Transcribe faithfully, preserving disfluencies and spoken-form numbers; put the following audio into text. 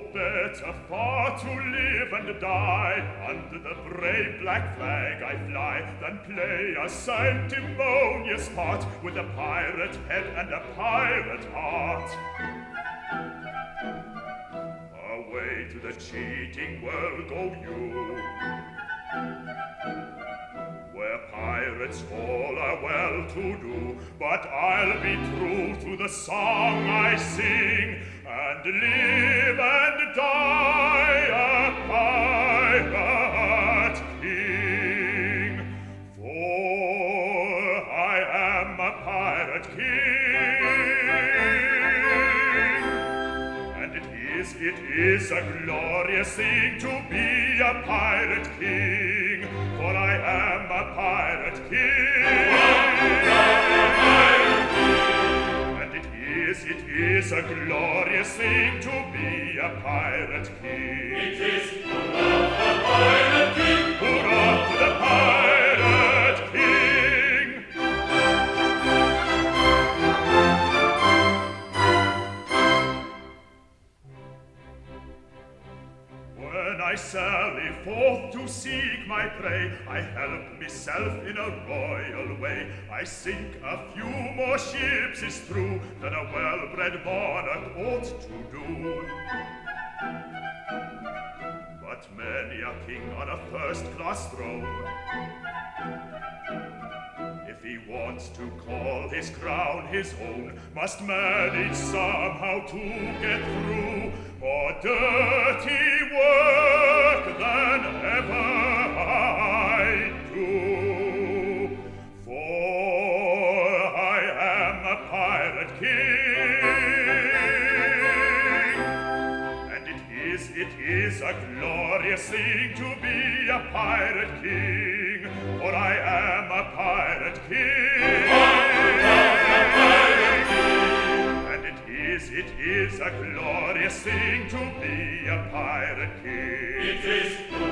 better far to live and die under the brave black flag I fly than play a sanctimonious part with a pirate head and a pirate heart. Away to the cheating world go you, where pirates all are well to do, but I'll be true to the song I sing and live and die a pirate king. For I am a pirate king, and it is, it is a glorious thing to be a pirate king, for I am a pirate king. And it is, it is a glorious thing to be a pirate king. It is, hurrah for the pirate king! Hurrah for the pirate king! When I sally forth to seek my prey, I help myself in a royal way. I sink a few more ships, is true, than a well-bred monarch ought to do. But many a king on a first-class throne, if he wants to call his crown his own, must manage somehow to get through more dirty work than ever I do. For I am a pirate king, and it is, it is a glorious thing to be a pirate king, for I am a pirate king. And it is, it is a glorious thing to be a pirate king. It is